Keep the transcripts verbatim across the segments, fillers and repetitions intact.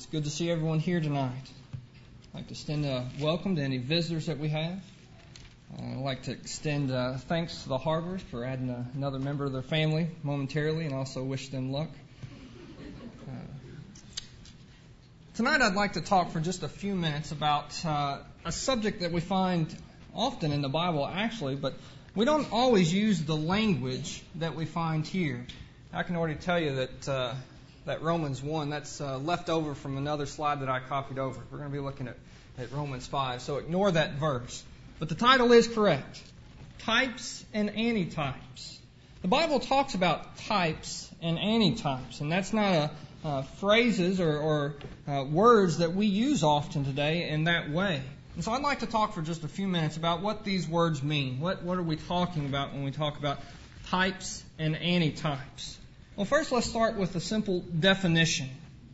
It's good to see everyone here tonight. I'd like to extend a welcome to any visitors that we have. Uh, I'd like to extend uh, thanks to the Harbors for adding uh, another member of their family momentarily, and also wish them luck. Uh, tonight I'd like to talk for just a few minutes about uh, a subject that we find often in the Bible, actually, but we don't always use the language that we find here. I can already tell you that uh, that Romans one, that's uh, left over from another slide that I copied over. We're going to be looking at, at Romans five, so ignore that verse. But the title is correct. Types and antitypes. The Bible talks about types and antitypes, and that's not a, uh, phrases or, or uh, words that we use often today in that way. And so I'd like to talk for just a few minutes about what these words mean. What, what are we talking about when we talk about types and antitypes? Well, first let's start with a simple definition.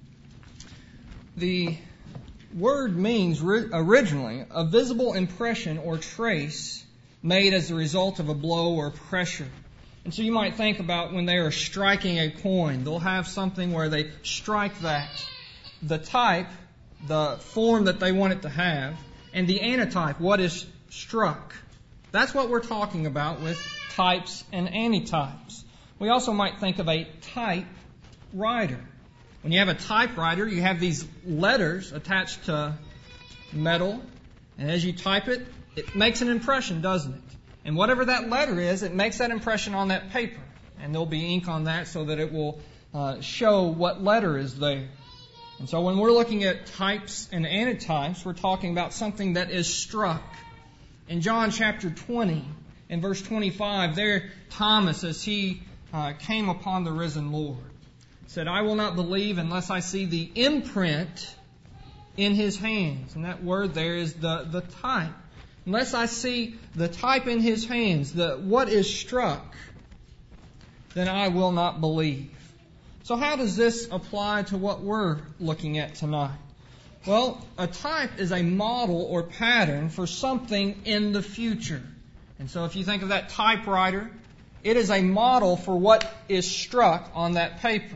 The word means ri- originally a visible impression or trace made as a result of a blow or pressure. And so you might think about when they are striking a coin, they'll have something where they strike that. The type, the form that they want it to have, and the antitype, what is struck. That's what we're talking about with types and antitypes. We also might think of a typewriter. When you have a typewriter, you have these letters attached to metal, and as you type it, it makes an impression, doesn't it? And whatever that letter is, it makes that impression on that paper, and there'll be ink on that so that it will uh, show what letter is there. And so when we're looking at types and antitypes, we're talking about something that is struck. In John chapter twenty, in verse twenty-five, there Thomas, as he uh, came upon the risen Lord, said, I will not believe unless I see the imprint in His hands. And that word there is the, the type. Unless I see the type in His hands, the what is struck, then I will not believe. So how does this apply to what we're looking at tonight? Well, a type is a model or pattern for something in the future. And so if you think of that typewriter, it is a model for what is struck on that paper.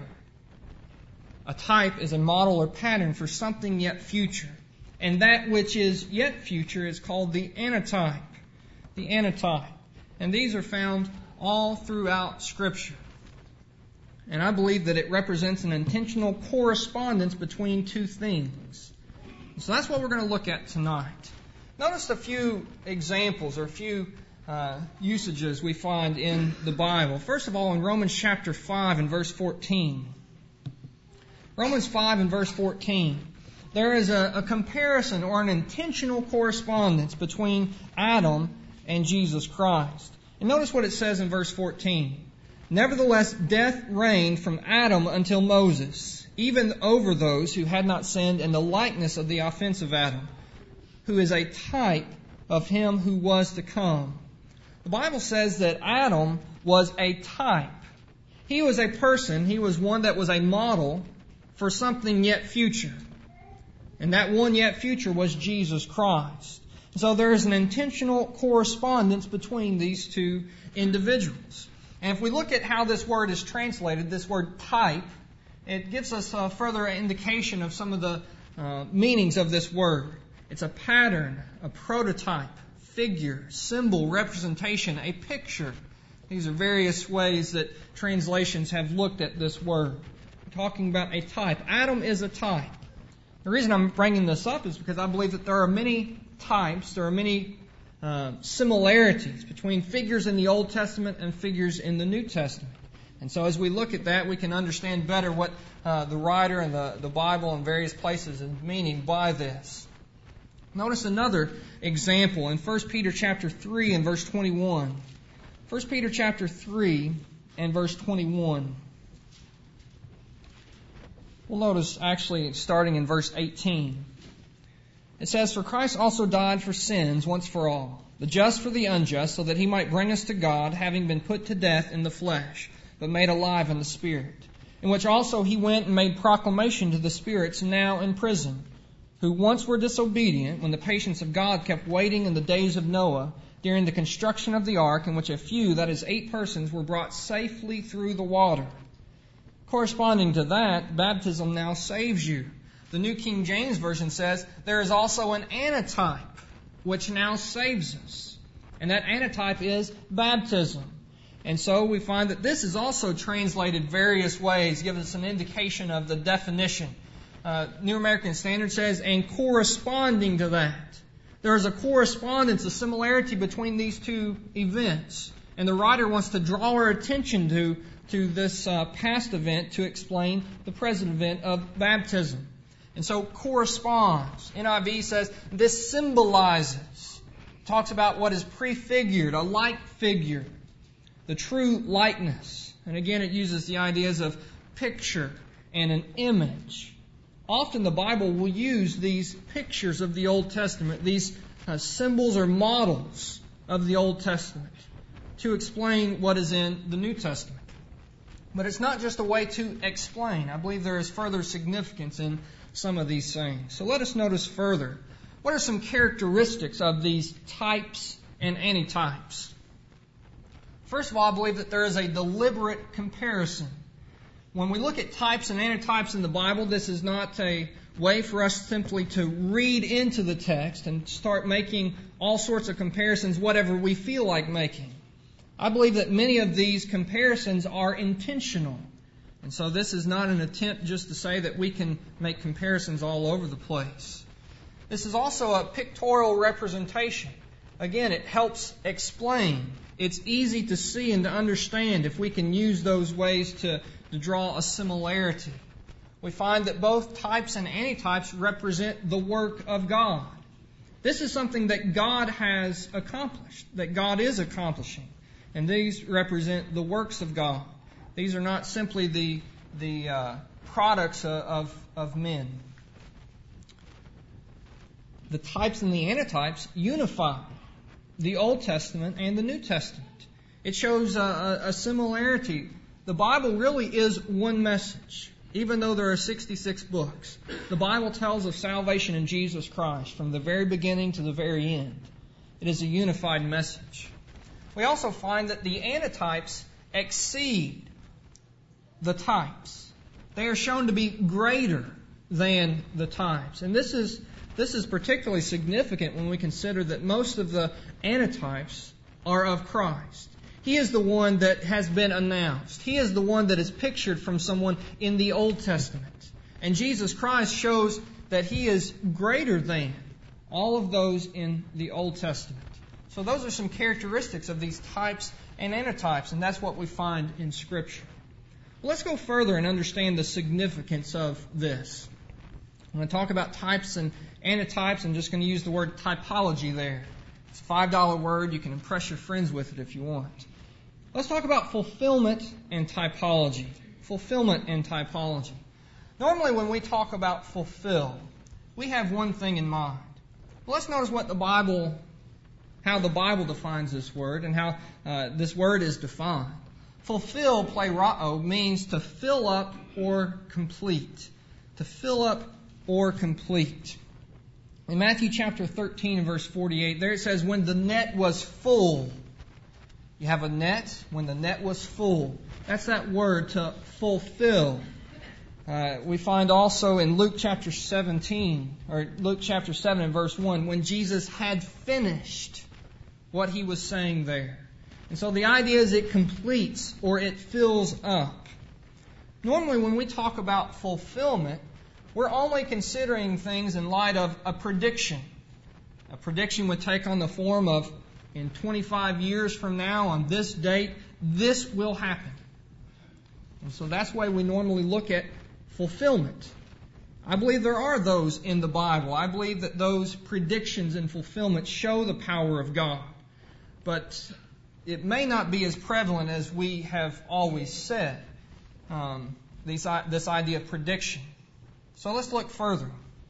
A type is a model or pattern for something yet future. And that which is yet future is called the antitype. The antitype. And these are found all throughout Scripture. And I believe that it represents an intentional correspondence between two things. So that's what we're going to look at tonight. Notice a few examples or a few uh, usages we find in the Bible. First of all, in Romans chapter five and verse fourteen. Romans five and verse fourteen. There is a, a comparison or an intentional correspondence between Adam and Jesus Christ. And notice what it says in verse fourteen. Nevertheless, death reigned from Adam until Moses, even over those who had not sinned in the likeness of the offense of Adam, who is a type of him who was to come. The Bible says that Adam was a type. He was a person, he was one that was a model for something yet future. And that one yet future was Jesus Christ. So there is an intentional correspondence between these two individuals. And if we look at how this word is translated, this word type, it gives us a further indication of some of the uh, meanings of this word. It's a pattern, a prototype, figure, symbol, representation, a picture. These are various ways that translations have looked at this word. We're talking about a type. Adam is a type. The reason I'm bringing this up is because I believe that there are many types, there are many uh, similarities between figures in the Old Testament and figures in the New Testament. And so as we look at that, we can understand better what uh, the writer and the, the Bible in various places is meaning by this. Notice another example in First Peter chapter three and verse twenty-one. First Peter chapter three and verse twenty-one. We'll notice actually starting in verse eighteen. It says, For Christ also died for sins once for all, the just for the unjust, so that He might bring us to God, having been put to death in the flesh, but made alive in the Spirit, in which also He went and made proclamation to the spirits now in prison, who once were disobedient when the patience of God kept waiting in the days of Noah during the construction of the ark, in which a few, that is eight persons, were brought safely through the water. Corresponding to that, baptism now saves you. The New King James Version says there is also an antitype which now saves us. And that antitype is baptism. And so we find that this is also translated various ways, gives us an indication of the definition. Uh, New American Standard says, and corresponding to that. There is a correspondence, a similarity between these two events. And the writer wants to draw our attention to, to this uh, past event to explain the present event of baptism. And so corresponds. N I V says this symbolizes, talks about what is prefigured, a like figure, the true likeness. And again, it uses the ideas of picture and an image. Often the Bible will use these pictures of the Old Testament, these uh, symbols or models of the Old Testament, to explain what is in the New Testament. But it's not just a way to explain. I believe there is further significance in some of these things. So let us notice further. What are some characteristics of these types and antitypes? First of all, I believe that there is a deliberate comparison. When we look at types and antitypes in the Bible, this is not a way for us simply to read into the text and start making all sorts of comparisons, whatever we feel like making. I believe that many of these comparisons are intentional. And so this is not an attempt just to say that we can make comparisons all over the place. This is also a pictorial representation. Again, it helps explain. It's easy to see and to understand if we can use those ways to, to draw a similarity. We find that both types and antitypes represent the work of God. This is something that God has accomplished, that God is accomplishing. And these represent the works of God. These are not simply the, the uh, products of, of men. The types and the antitypes unify the Old Testament and the New Testament. It shows a, a, a similarity. The Bible really is one message. Even though there are sixty-six books, the Bible tells of salvation in Jesus Christ from the very beginning to the very end. It is a unified message. We also find that the antitypes exceed the types. They are shown to be greater than the types. And this is this is particularly significant when we consider that most of the antitypes are of Christ. He is the one that has been announced. He is the one that is pictured from someone in the Old Testament. And Jesus Christ shows that He is greater than all of those in the Old Testament. So those are some characteristics of these types and antitypes, and that's what we find in Scripture. Let's go further and understand the significance of this. I'm going to talk about types and antitypes. I'm just going to use the word typology there. It's a five dollar word. You can impress your friends with it if you want. Let's talk about fulfillment and typology. Fulfillment and typology. Normally when we talk about fulfill, we have one thing in mind. Well, let's notice what the Bible, how the Bible defines this word and how uh, this word is defined. Fulfill, plerao, means to fill up or complete. To fill up or complete. In Matthew chapter thirteen and verse forty-eight, there it says, when the net was full. You have a net, when the net was full. That's that word, to fulfill. Uh, we find also in Luke chapter seventeen, or Luke chapter seven and verse one, when Jesus had finished what He was saying there. And so the idea is it completes or it fills up. Normally when we talk about fulfillment, we're only considering things in light of a prediction. A prediction would take on the form of, in twenty-five years from now, on this date, this will happen. And so that's why we normally look at fulfillment. I believe there are those in the Bible. I believe that those predictions and fulfillment show the power of God. But it may not be as prevalent as we have always said, um, these, this idea of prediction. So let's look further.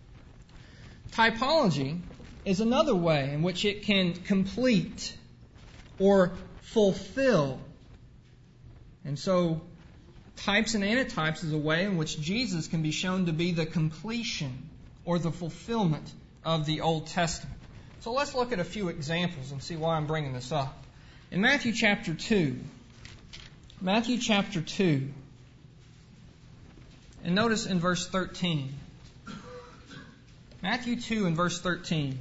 Typology is another way in which it can complete or fulfill. And so types and antitypes is a way in which Jesus can be shown to be the completion or the fulfillment of the Old Testament. So let's look at a few examples and see why I'm bringing this up. In Matthew chapter two, Matthew chapter two, and notice in verse thirteen, Matthew two and verse thirteen.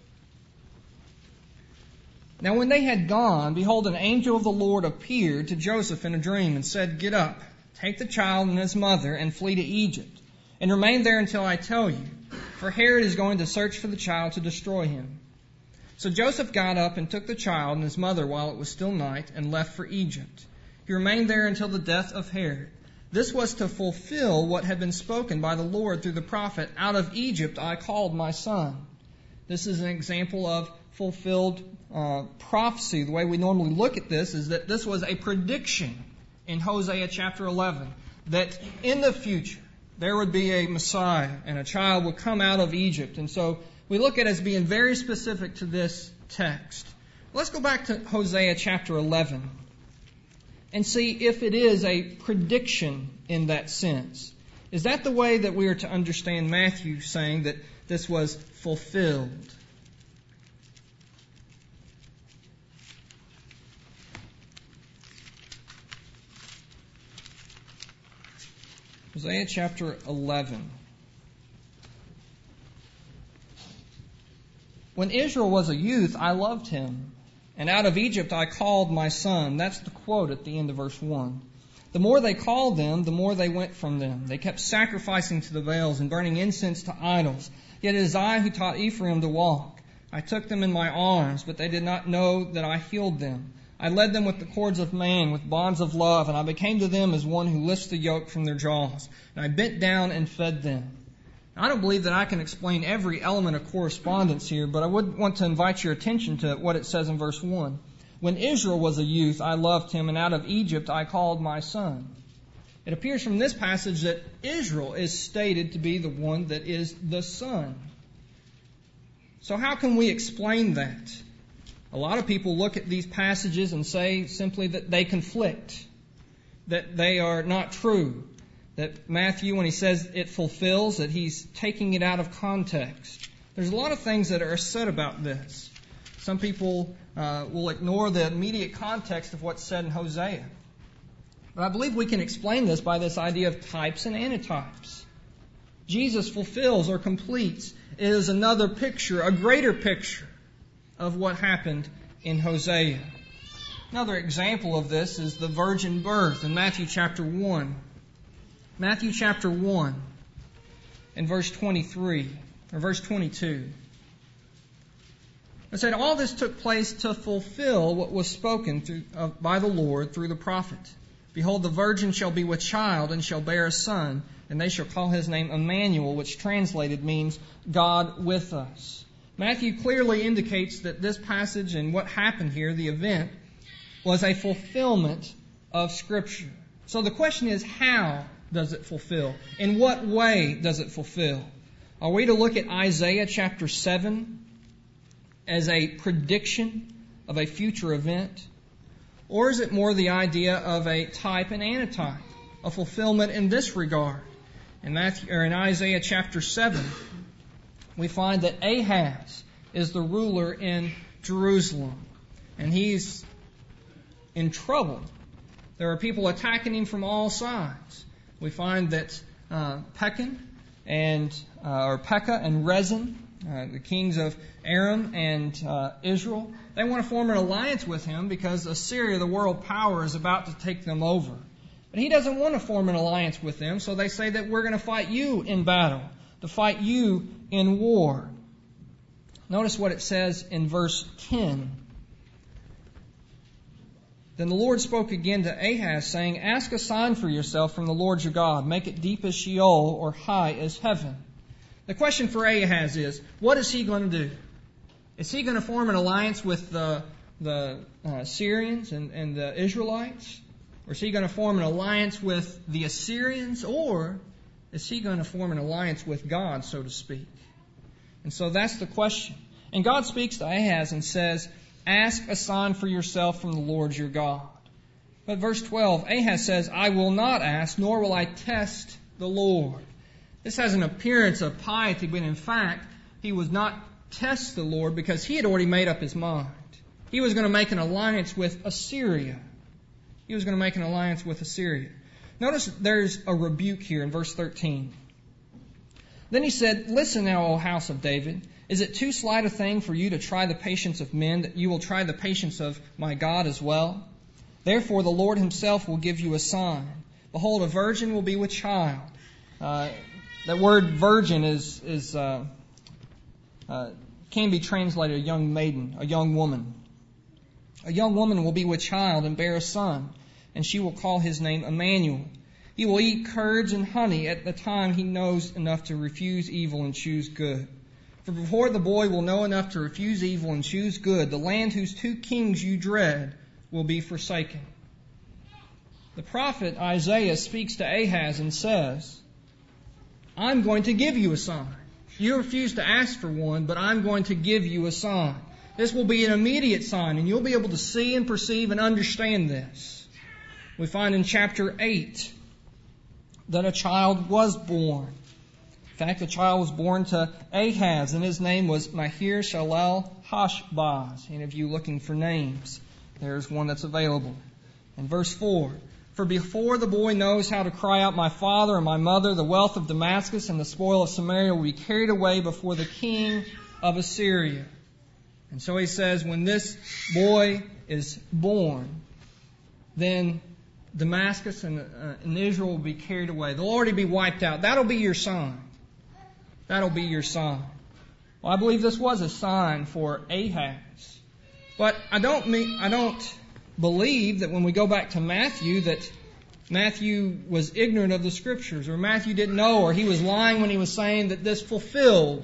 Now when they had gone, behold, an angel of the Lord appeared to Joseph in a dream and said, Get up, take the child and his mother, and flee to Egypt, and remain there until I tell you, for Herod is going to search for the child to destroy him. So Joseph got up and took the child and his mother while it was still night, and left for Egypt. He remained there until the death of Herod. This was to fulfill what had been spoken by the Lord through the prophet, Out of Egypt I called my son. This is an example of fulfilled uh, prophecy. The way we normally look at this is that this was a prediction in Hosea chapter eleven, that in the future there would be a Messiah and a child would come out of Egypt. And so we look at it as being very specific to this text. Let's go back to Hosea chapter eleven and see if it is a prediction in that sense. Is that the way that we are to understand Matthew saying that this was fulfilled? Hosea chapter eleven. When Israel was a youth, I loved him, and out of Egypt I called my son. That's the quote at the end of verse one. The more they called them, the more they went from them. They kept sacrificing to the Baals and burning incense to idols. Yet it is I who taught Ephraim to walk. I took them in my arms, but they did not know that I healed them. I led them with the cords of man, with bonds of love, and I became to them as one who lifts the yoke from their jaws. And I bent down and fed them. Now, I don't believe that I can explain every element of correspondence here, but I would want to invite your attention to what it says in verse one. When Israel was a youth, I loved him, and out of Egypt I called my son. It appears from this passage that Israel is stated to be the one that is the son. So how can we explain that? A lot of people look at these passages and say simply that they conflict, that they are not true, that Matthew, when he says it fulfills, that he's taking it out of context. There's a lot of things that are said about this. Some people uh, will ignore the immediate context of what's said in Hosea. But I believe we can explain this by this idea of types and antitypes. Jesus fulfills or completes. It is another picture, a greater picture of what happened in Hosea. Another example of this is the virgin birth in Matthew chapter one. Matthew chapter one and verse twenty-three, or verse twenty-two. It said, all this took place to fulfill what was spoken through, uh, by the Lord through the prophet. Behold, the virgin shall be with child and shall bear a son, and they shall call his name Emmanuel, which translated means God with us. Matthew clearly indicates that this passage and what happened here, the event, was a fulfillment of Scripture. So the question is, how does it fulfill? In what way does it fulfill? Are we to look at Isaiah chapter seven as a prediction of a future event? Or is it more the idea of a type and antitype, a fulfillment in this regard? In Matthew, or in Isaiah chapter seven, we find that Ahaz is the ruler in Jerusalem, and he's in trouble. There are people attacking him from all sides. We find that uh, Pekah and uh, or Pekah and Rezin, uh, the kings of Aram and uh, Israel, they want to form an alliance with him because Assyria, the world power, is about to take them over. But he doesn't want to form an alliance with them, so they say that we're going to fight you in battle, to fight you in war. Notice what it says in verse ten. Then the Lord spoke again to Ahaz, saying, ask a sign for yourself from the Lord your God. Make it deep as Sheol or high as heaven. The question for Ahaz is, what is he going to do? Is he going to form an alliance with the, the uh, Syrians and, and the Israelites? Or is he going to form an alliance with the Assyrians? Or is he going to form an alliance with God, so to speak? And so that's the question. And God speaks to Ahaz and says, ask a sign for yourself from the Lord your God. But verse twelve, Ahaz says, I will not ask, nor will I test the Lord. This has an appearance of piety, but in fact, he was not test the Lord because he had already made up his mind. He was going to make an alliance with Assyria. He was going to make an alliance with Assyria. Notice there's a rebuke here in verse thirteen. Then he said, Listen now, O house of David. Is it too slight a thing for you to try the patience of men, that you will try the patience of my God as well? Therefore the Lord himself will give you a sign. Behold, a virgin will be with child. Uh, that word virgin is, is uh, uh, can be translated a young maiden, a young woman. A young woman will be with child and bear a son, and she will call his name Emmanuel. He will eat curds and honey at the time he knows enough to refuse evil and choose good. For before the boy will know enough to refuse evil and choose good, the land whose two kings you dread will be forsaken. The prophet Isaiah speaks to Ahaz and says, I'm going to give you a sign. You refuse to ask for one, but I'm going to give you a sign. This will be an immediate sign, and you'll be able to see and perceive and understand this. We find in chapter eight that a child was born. In fact, a child was born to Ahaz, and his name was Mahir Shalal Hashbaz. Any of you looking for names, there's one that's available. In verse four, For before the boy knows how to cry out, My father and my mother, the wealth of Damascus and the spoil of Samaria will be carried away before the king of Assyria. And so he says, when this boy is born, then Damascus and, uh, and Israel will be carried away. They'll already be wiped out. That'll be your sign. That'll be your sign. Well, I believe this was a sign for Ahaz. But I don't mean, I don't believe that when we go back to Matthew that Matthew was ignorant of the Scriptures, or Matthew didn't know, or he was lying when he was saying that this fulfilled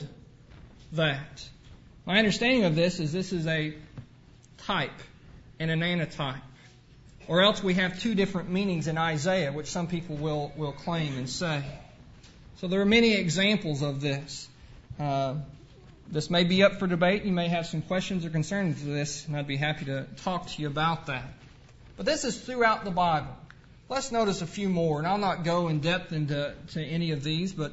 that. My understanding of this is this is a type and an antitype. Or else we have two different meanings in Isaiah, which some people will, will claim and say. So there are many examples of this. Uh, this may be up for debate. You may have some questions or concerns to this, and I'd be happy to talk to you about that. But this is throughout the Bible. Let's notice a few more, and I'll not go in depth into to any of these, but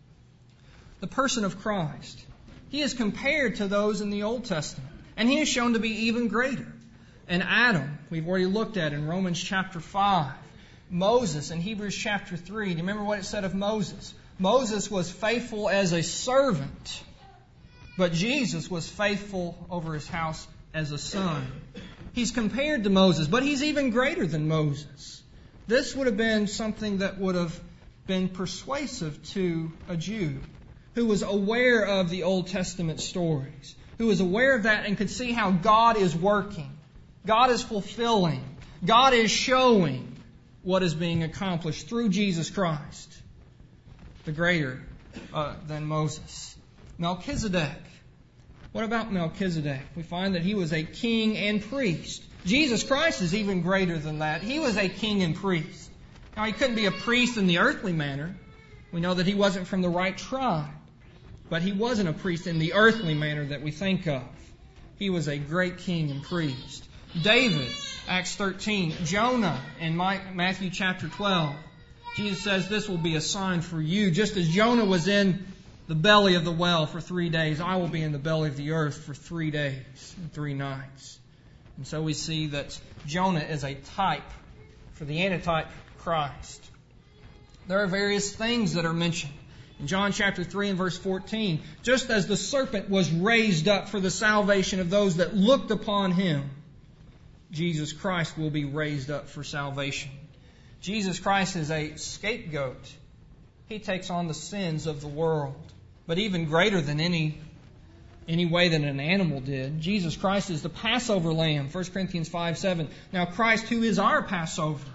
the person of Christ. He is compared to those in the Old Testament, and he is shown to be even greater. And Adam, we've already looked at in Romans chapter five. Moses in Hebrews chapter three. Do you remember what it said of Moses? Moses was faithful as a servant, but Jesus was faithful over his house as a son. He's compared to Moses, but he's even greater than Moses. This would have been something that would have been persuasive to a Jew who was aware of the Old Testament stories, who was aware of that and could see how God is working. God is fulfilling. God is showing what is being accomplished through Jesus Christ, the greater uh, than Moses. Melchizedek. What about Melchizedek? We find that he was a king and priest. Jesus Christ is even greater than that. He was a king and priest. Now, he couldn't be a priest in the earthly manner. We know that he wasn't from the right tribe. But he wasn't a priest in the earthly manner that we think of. He was a great king and priest. David, Acts thirteen. Jonah in Matthew chapter twelve. Jesus says this will be a sign for you. Just as Jonah was in the belly of the well for three days, I will be in the belly of the earth for three days and three nights. And so we see that Jonah is a type for the antitype Christ. There are various things that are mentioned. In John chapter three and verse fourteen, just as the serpent was raised up for the salvation of those that looked upon him, Jesus Christ will be raised up for salvation. Jesus Christ is a scapegoat. He takes on the sins of the world. But even greater than any, any way that an animal did, Jesus Christ is the Passover lamb. First Corinthians five seven. Now Christ, who is our Passover.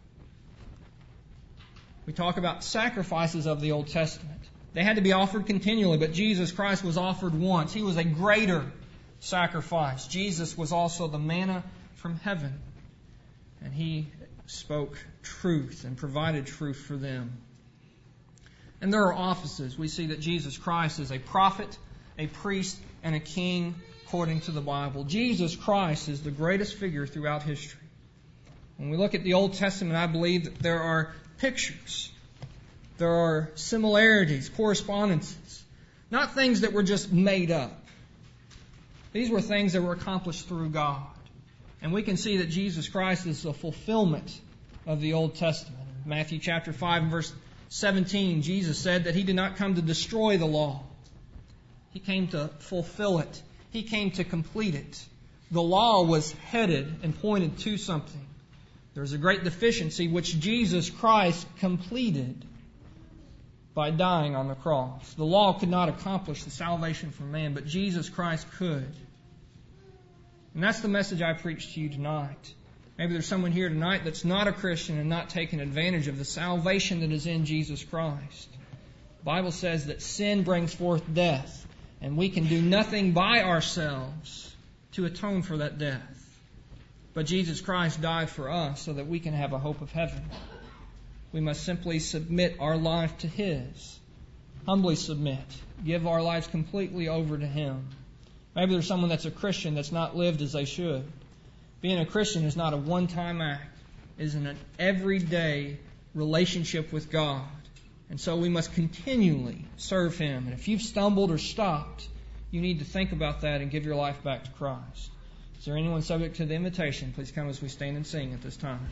We talk about sacrifices of the Old Testament. They had to be offered continually, but Jesus Christ was offered once. He was a greater sacrifice. Jesus was also the manna from heaven. And He spoke truth and provided truth for them. And there are offices. We see that Jesus Christ is a prophet, a priest, and a king according to the Bible. Jesus Christ is the greatest figure throughout history. When we look at the Old Testament, I believe that there are pictures. There are similarities, correspondences. Not things that were just made up. These were things that were accomplished through God. And we can see that Jesus Christ is the fulfillment of the Old Testament. Matthew chapter five and verse seventeen, Jesus said that He did not come to destroy the law. He came to fulfill it. He came to complete it. The law was headed and pointed to something. There was a great deficiency which Jesus Christ completed by dying on the cross. The law could not accomplish the salvation for man, but Jesus Christ could. And that's the message I preach to you tonight. Maybe there's someone here tonight that's not a Christian and not taking advantage of the salvation that is in Jesus Christ. The Bible says that sin brings forth death, and we can do nothing by ourselves to atone for that death. But Jesus Christ died for us so that we can have a hope of heaven. We must simply submit our life to His. Humbly submit. Give our lives completely over to Him. Maybe there's someone that's a Christian that's not lived as they should. Being a Christian is not a one-time act. It is an everyday relationship with God. And so we must continually serve Him. And if you've stumbled or stopped, you need to think about that and give your life back to Christ. Is there anyone subject to the invitation? Please come as we stand and sing at this time.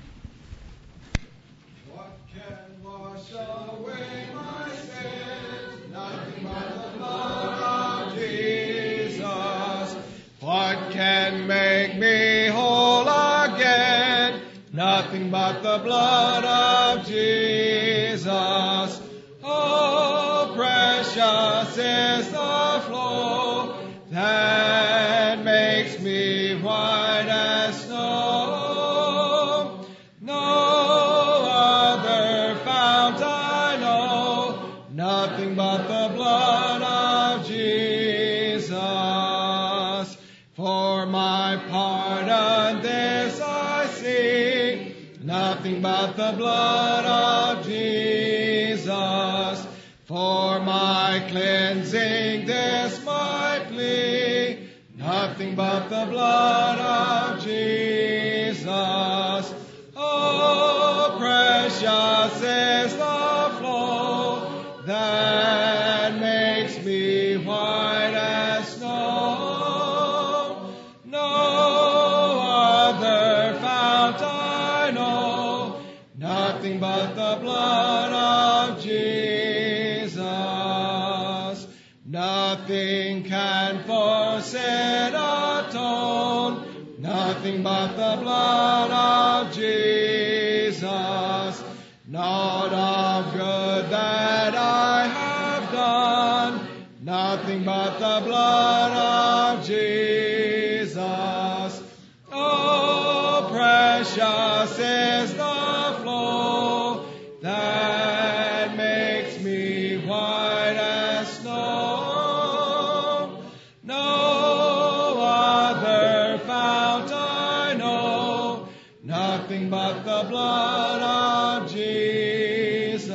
What can wash away my sins? Nothing but the blood of Jesus. What can make me whole again? Nothing but the blood of Jesus. Oh, precious is the flow that makes me white as snow. No other fount I know, nothing but the blood of Jesus. For my pardon this I seek, nothing but the blood of Jesus. For my cleansing this my plea, nothing but the blood of Jesus. Oh, precious is the flow that makes me white as snow. No other fount I know, nothing but the blood of Jesus. Nothing can for sin atone, nothing but the blood of Jesus. Not of good that I have done, nothing but the blood of Jesus. Oh, precious is the flow that makes me white as snow. No other fount I know, nothing but the blood of Jesus.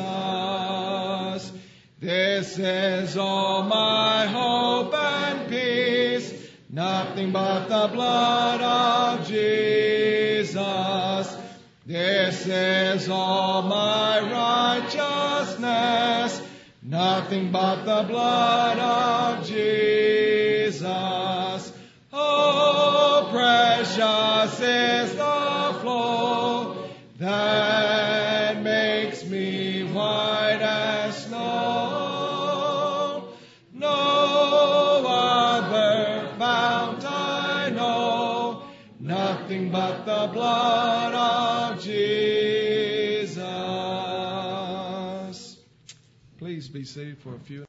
This is all my hope and peace, nothing but the blood of Jesus. This is all my righteousness, nothing but the blood of Jesus. Oh, precious is the flow that makes me white as snow. No other fount I know, nothing but the blood of Jesus. Please be seated for a few